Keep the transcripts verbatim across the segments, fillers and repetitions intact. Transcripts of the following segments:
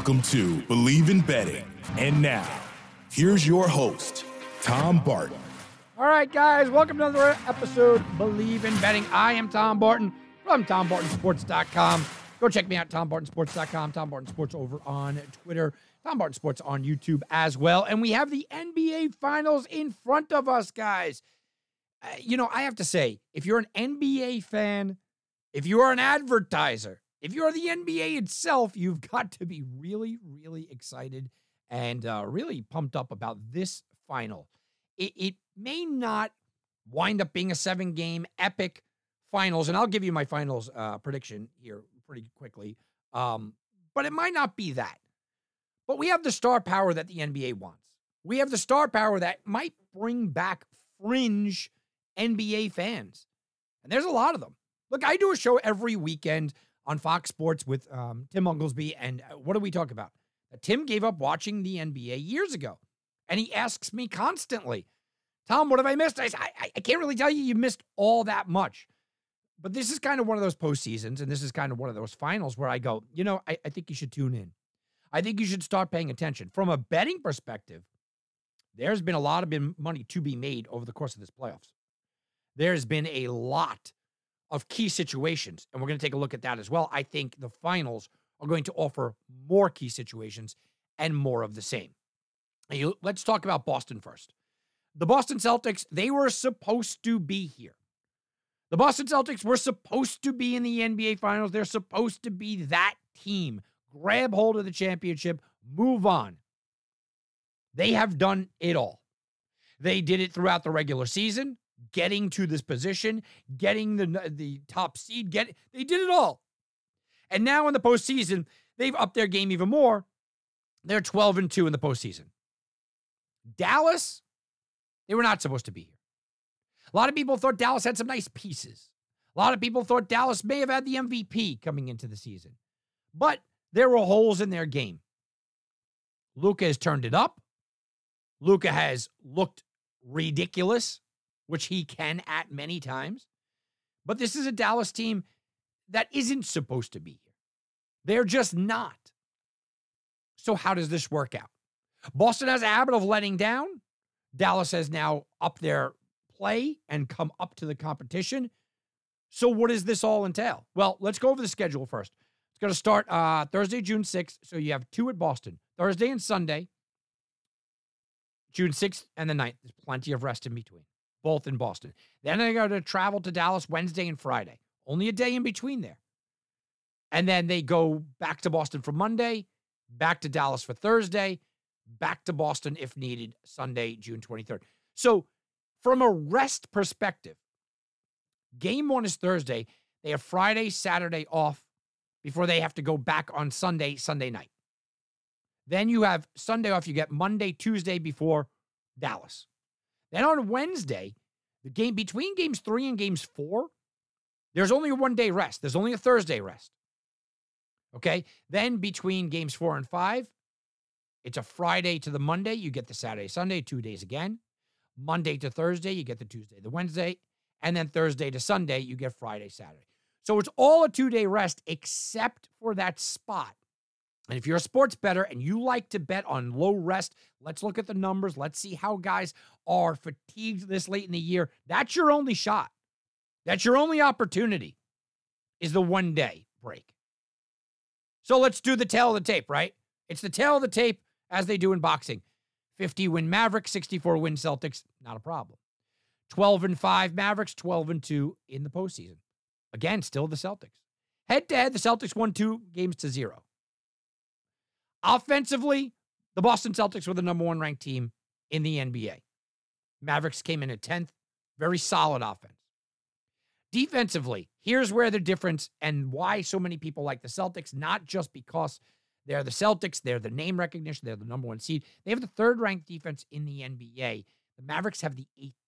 Welcome to Believe in Betting. And now, here's your host, Tom Barton. All right, guys, welcome to another episode of Believe in Betting. I am Tom Barton from Tom Barton Sports dot com. Go check me out, Tom Barton Sports dot com, Tom Barton Sports over on Twitter, Tom Barton Sports on YouTube as well. And we have the N B A Finals in front of us, guys. Uh, you know, I have to say, if you're an N B A fan, if you are an advertiser, if you are the N B A itself, you've got to be really, really excited and uh, really pumped up about this final. It, it may not wind up being a seven-game epic finals, and I'll give you my finals uh, prediction here pretty quickly, um, but it might not be that. But we have the star power that the N B A wants. We have the star power that might bring back fringe N B A fans, and there's a lot of them. Look, I do a show every weekend on Fox Sports with um, Tim Unglesby, and what do we talk about? Uh, Tim gave up watching the N B A years ago, and he asks me constantly, Tom, what have I missed? I, I, I can't really tell you you missed all that much. But this is kind of one of those postseasons, and this is kind of one of those finals where I go, you know, I, I think you should tune in. I think you should start paying attention. From a betting perspective, there's been a lot of been money to be made over the course of this playoffs. There's been a lot of key situations, and we're going to take a look at that as well. I think the finals are going to offer more key situations and more of the same. And you, let's talk about Boston first. The Boston Celtics, they were supposed to be here. The Boston Celtics were supposed to be in the N B A Finals. They're supposed to be that team. Grab hold of the championship, move on. They have done it all. They did it throughout the regular season, getting to this position, getting the, the top seed. Get They did it all. And now in the postseason, they've upped their game even more. They're twelve and two in the postseason. Dallas, they were not supposed to be here. A lot of people thought Dallas had some nice pieces. A lot of people thought Dallas may have had the M V P coming into the season. But there were holes in their game. Luka has turned it up. Luka has looked ridiculous, which he can at many times. But this is a Dallas team that isn't supposed to be here. They're just not. So how does this work out? Boston has a habit of letting down. Dallas has now upped their play and come up to the competition. So what does this all entail? Well, let's go over the schedule first. It's going to start uh, Thursday, June sixth. So you have two at Boston. Thursday and Sunday, June sixth and the ninth. There's plenty of rest in between, both in Boston. Then they're going to travel to Dallas Wednesday and Friday. Only a day in between there. And then they go back to Boston for Monday, back to Dallas for Thursday, back to Boston if needed, Sunday, June twenty-third. So from a rest perspective, game one is Thursday. They have Friday, Saturday off before they have to go back on Sunday, Sunday night. Then you have Sunday off. You get Monday, Tuesday before Dallas. Then on Wednesday, the game between games three and games four, there's only a one-day rest. There's only a Thursday rest. Okay? Then between games four and five, it's a Friday to the Monday. You get the Saturday, Sunday, two days again. Monday to Thursday, you get the Tuesday, the Wednesday. And then Thursday to Sunday, you get Friday, Saturday. So it's all a two-day rest except for that spot. And if you're a sports bettor and you like to bet on low rest, let's look at the numbers. Let's see how guys are fatigued this late in the year. That's your only shot. That's your only opportunity is the one-day break. So let's do the tail of the tape, right? It's the tail of the tape as they do in boxing. fifty-win Mavericks, sixty-four-win Celtics, not a problem. twelve and five Mavericks, twelve and two in the postseason. Again, still the Celtics. Head-to-head, the Celtics won two games to zero. Offensively, the Boston Celtics were the number one ranked team in the N B A. Mavericks came in at tenth. Very solid offense. Defensively, here's where the difference and why so many people like the Celtics, not just because they're the Celtics, they're the name recognition, they're the number one seed. They have the third-ranked defense in the N B A. The Mavericks have the eighteenth.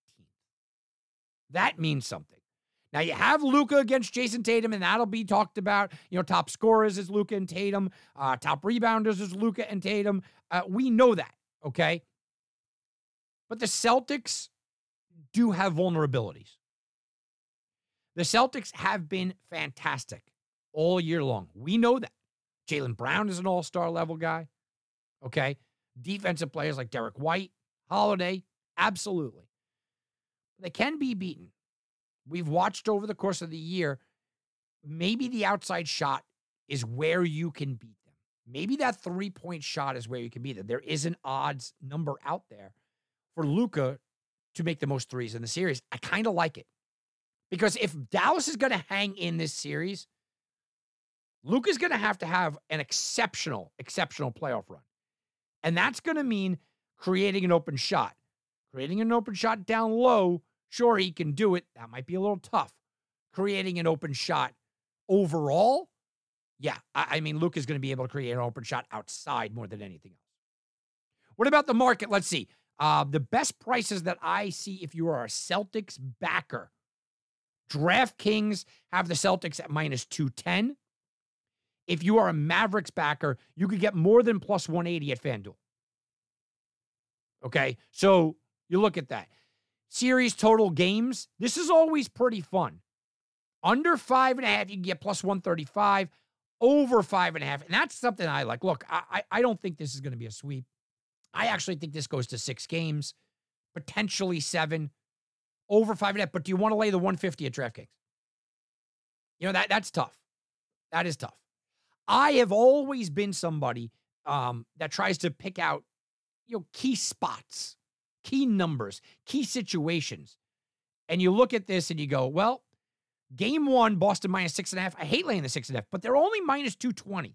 That means something. Now, you have Luka against Jason Tatum, and that'll be talked about. You know, top scorers is Luka and Tatum. Uh, top rebounders is Luka and Tatum. Uh, we know that, okay? But the Celtics do have vulnerabilities. The Celtics have been fantastic all year long. We know that. Jaylen Brown is an all-star level guy. Okay. Defensive players like Derek White, Holiday, absolutely. They can be beaten. We've watched over the course of the year, maybe the outside shot is where you can beat them. Maybe that three-point shot is where you can beat them. There is an odds number out there for Luka to make the most threes in the series. I kind of like it. Because if Dallas is going to hang in this series, Luka's going to have to have an exceptional, exceptional playoff run. And that's going to mean creating an open shot. Creating an open shot down low, sure, he can do it. That might be a little tough. Creating an open shot overall, yeah, I, I mean, Luka's going to be able to create an open shot outside more than anything else. What about the market? Let's see. Uh, the best prices that I see if you are a Celtics backer. DraftKings have the Celtics at minus two ten. If you are a Mavericks backer, you could get more than plus one eighty at FanDuel. Okay, so you look at that. Series total games, this is always pretty fun. Under five and a half, you can get plus one thirty-five. Over five and a half, and that's something I like. Look, I, I don't think this is going to be a sweep. I actually think this goes to six games, potentially seven, over five and a half. But do you want to lay the one fifty at DraftKings? You know, that that's tough. That is tough. I have always been somebody um, that tries to pick out, you know, key spots, key numbers, key situations. And you look at this and you go, well, game one, Boston minus six and a half. I hate laying the six and a half, but they're only minus two twenty.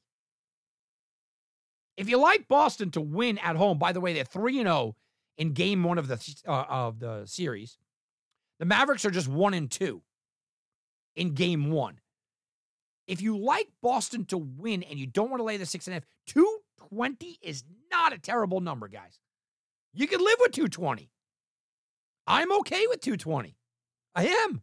If you like Boston to win at home, by the way, they're three and oh in game one of the uh, of the series. The Mavericks are just one and two in game one. If you like Boston to win and you don't want to lay the six and a half, two twenty is not a terrible number, guys. You can live with two twenty. I'm okay with two twenty. I am.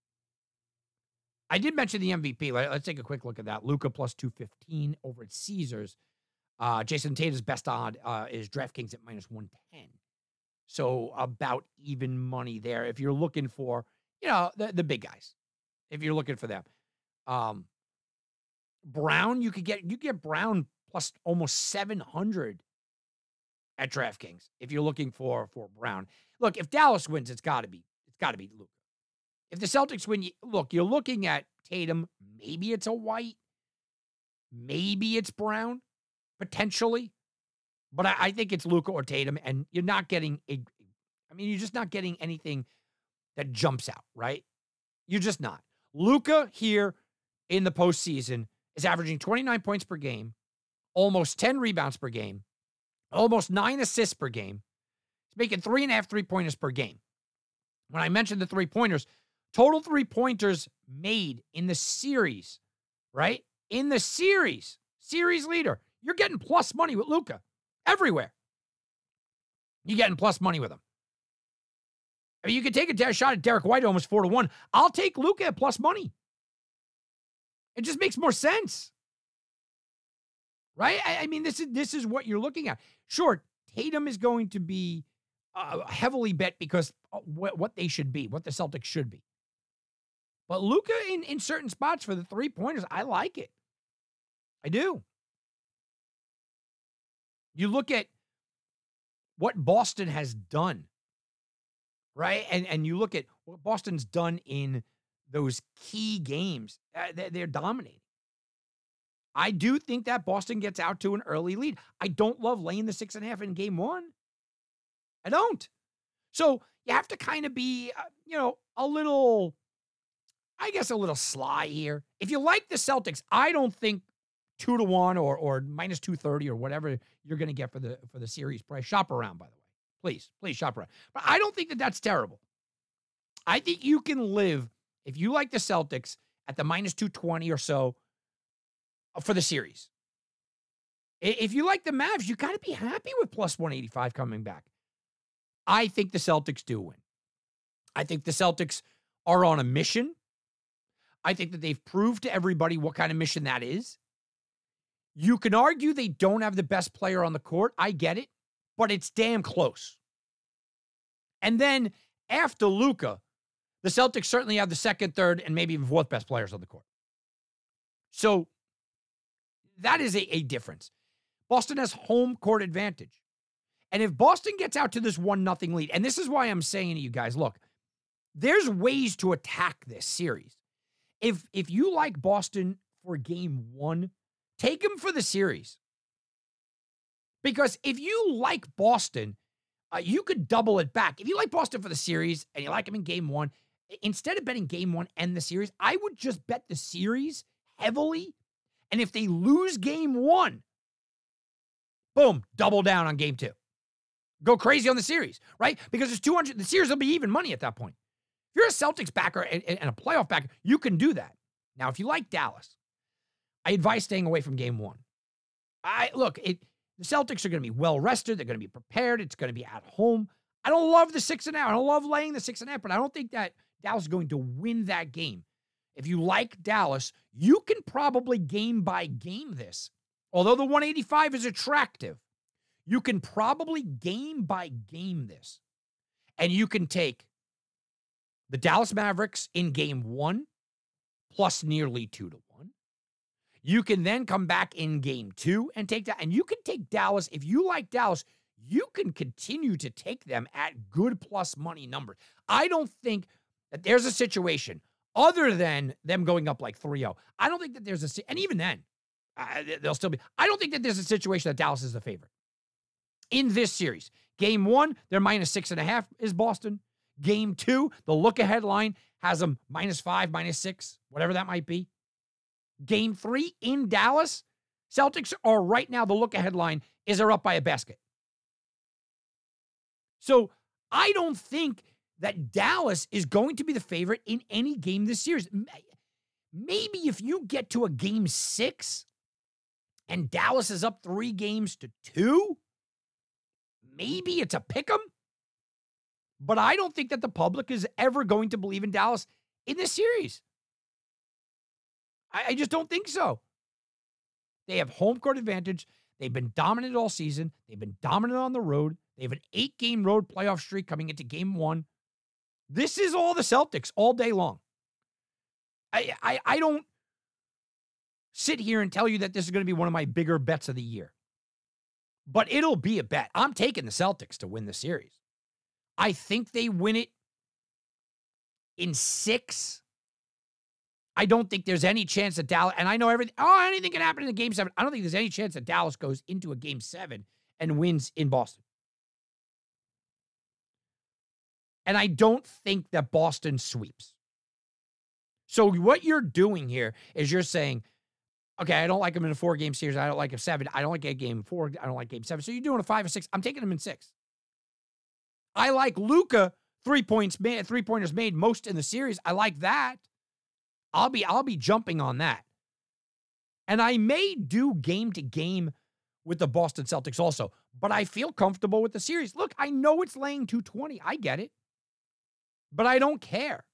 I did mention the M V P. Let's take a quick look at that. Luka plus two fifteen over at Caesars. Uh, Jason Tatum's best odd uh, is DraftKings at minus one ten. So about even money there if you're looking for, you know, the, the big guys. If you're looking for them. Um, Brown, you could get you get Brown plus almost seven hundred at DraftKings if you're looking for for Brown. Look, if Dallas wins, it's got to be it's got to be Luka. If the Celtics win, you, look, you're looking at Tatum. Maybe it's a White. Maybe it's Brown, potentially. But I, I think it's Luka or Tatum, and you're not getting a. I mean, you're just not getting anything that jumps out, right? You're just not. Luka here in the postseason is averaging twenty-nine points per game, almost ten rebounds per game, almost nine assists per game. He's making three and a half three-pointers per game. When I mentioned the three-pointers, total three-pointers made in the series, right? In the series, series leader. You're getting plus money with Luka everywhere. You're getting plus money with him. I mean, you could take a shot at Derek White almost four to one. I'll take Luka at plus money. It just makes more sense. Right? I, I mean, this is this is what you're looking at. Sure, Tatum is going to be uh, heavily bet because what, what they should be, what the Celtics should be. But Luka in, in certain spots for the three-pointers, I like it. I do. You look at what Boston has done, right? And, and you look at what Boston's done in those key games. Uh, they're, they're dominating. I do think that Boston gets out to an early lead. I don't love laying the six and a half in game one. I don't. So you have to kind of be, uh, you know, a little, I guess, a little sly here. If you like the Celtics, I don't think two to one or or minus two thirty or whatever you're going to get for the for the series price. Shop around, by the way. Please, please shop around. But I don't think that that's terrible. I think you can live, if you like the Celtics, at the minus two twenty or so for the series. If you like the Mavs, you got to be happy with plus one eighty-five coming back. I think the Celtics do win. I think the Celtics are on a mission. I think that they've proved to everybody what kind of mission that is. You can argue they don't have the best player on the court. I get it, but it's damn close. And then after Luka, the Celtics certainly have the second, third, and maybe even fourth best players on the court. So that is a, a difference. Boston has home court advantage. And if Boston gets out to this one nothing lead, and this is why I'm saying to you guys, look, there's ways to attack this series. If if you like Boston for game one, take them for the series. Because if you like Boston, uh, you could double it back. If you like Boston for the series and you like them in game one, instead of betting game one and the series, I would just bet the series heavily. And if they lose game one, boom, double down on game two. Go crazy on the series, right? Because it's two hundred, the series will be even money at that point. If you're a Celtics backer and, and a playoff backer, you can do that. Now, if you like Dallas, I advise staying away from game one. I look, it the Celtics are going to be well rested. They're going to be prepared. It's going to be at home. I don't love the six and a half. I don't love laying the six and a half, but I don't think that Dallas is going to win that game. If you like Dallas, you can probably game by game this. Although the one eighty-five is attractive, you can probably game by game this. And you can take the Dallas Mavericks in game one plus nearly two to one. You can then come back in game two and take that. And you can take Dallas. If you like Dallas, you can continue to take them at good plus money numbers. I don't think that there's a situation other than them going up like three oh. I don't think that there's a, and even then, uh, they'll still be, I don't think that there's a situation that Dallas is the favorite. In this series, game one, they're minus six and a half is Boston. Game two, the look-ahead line has them minus five, minus six, whatever that might be. Game three in Dallas, Celtics are right now, the look-ahead line is they're up by a basket. So I don't think that Dallas is going to be the favorite in any game this series. Maybe if you get to a game six and Dallas is up three games to two, maybe it's a pick'em. But I don't think that the public is ever going to believe in Dallas in this series. I, I just don't think so. They have home court advantage. They've been dominant all season. They've been dominant on the road. They have an eight-game road playoff streak coming into game one. This is all the Celtics all day long. I, I, I don't sit here and tell you that this is going to be one of my bigger bets of the year. But it'll be a bet. I'm taking the Celtics to win the series. I think they win it in six. I don't think there's any chance that Dallas, and I know everything, oh, anything can happen in a game seven. I don't think there's any chance that Dallas goes into a game seven and wins in Boston. And I don't think that Boston sweeps. So what you're doing here is you're saying, okay, I don't like them in a four-game series. I don't like a seven. I don't like a game four. I don't like game seven. So you're doing a five or six. I'm taking them in six. I like Luka three points made, three pointers made most in the series. I like that. I'll be I'll be jumping on that. And I may do game to game with the Boston Celtics also, but I feel comfortable with the series. Look, I know it's laying two twenty. I get it. But I don't care.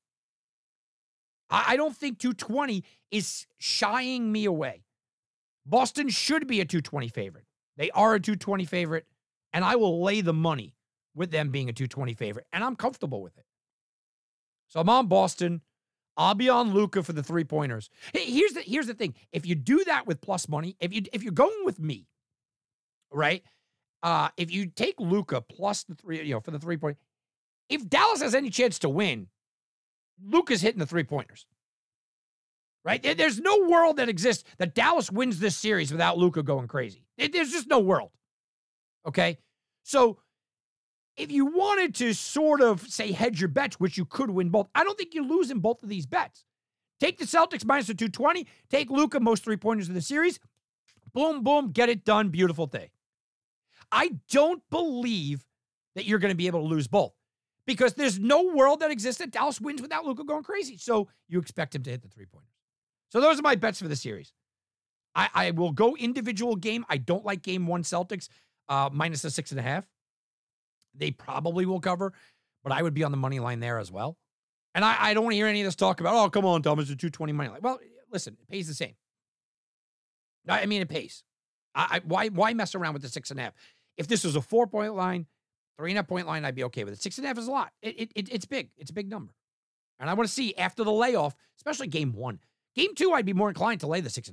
I, I don't think two twenty is shying me away. Boston should be a two twenty favorite. They are a two twenty favorite, and I will lay the money with them being a two twenty favorite, and I'm comfortable with it. So I'm on Boston. I'll be on Luka for the three-pointers. Hey, here's the here's the thing. If you do that with plus money, if you if you're going with me, right? Uh, if you take Luka plus the three, you know, for the three-point, if Dallas has any chance to win, Luka's hitting the three-pointers. Right? There's no world that exists that Dallas wins this series without Luka going crazy. There's just no world. Okay? So if you wanted to sort of, say, hedge your bets, which you could win both, I don't think you lose in both of these bets. Take the Celtics minus the two twenty. Take Luka, most three-pointers of the series. Boom, boom, get it done. Beautiful thing. I don't believe that you're going to be able to lose both because there's no world that exists that Dallas wins without Luka going crazy. So you expect him to hit the three-pointers. So those are my bets for the series. I, I will go individual game. I don't like game one Celtics uh, minus the six and a half. They probably will cover, but I would be on the money line there as well. And I, I don't want to hear any of this talk about, oh, come on, Tom, it's a two twenty money line. Well, listen, it pays the same. I, I mean, it pays. I, I why why mess around with the six and a half? If this was a four-point line, three and a half point line, I'd be okay with it. Six and a half is a lot. It, it, it, it's big. It's a big number. And I want to see after the layoff, especially game one. Game two, I'd be more inclined to lay the six and a half.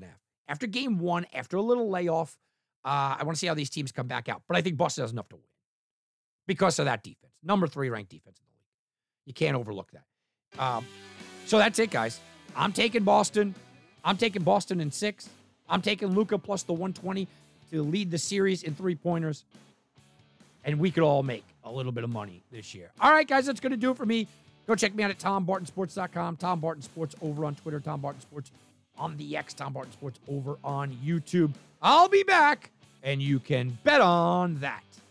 After game one, after a little layoff, uh, I want to see how these teams come back out. But I think Boston has enough to win because of that defense. Number three ranked defense in the league. You can't overlook that. Um, so that's it, guys. I'm taking Boston. I'm taking Boston in six. I'm taking Luka plus the one twenty to lead the series in three-pointers. And we could all make a little bit of money this year. All right, guys, that's going to do it for me. Go check me out at tom barton sports dot com, Tom Barton Sports over on Twitter, Tom Barton Sports on the X, Tom Barton Sports over on YouTube. I'll be back, and you can bet on that.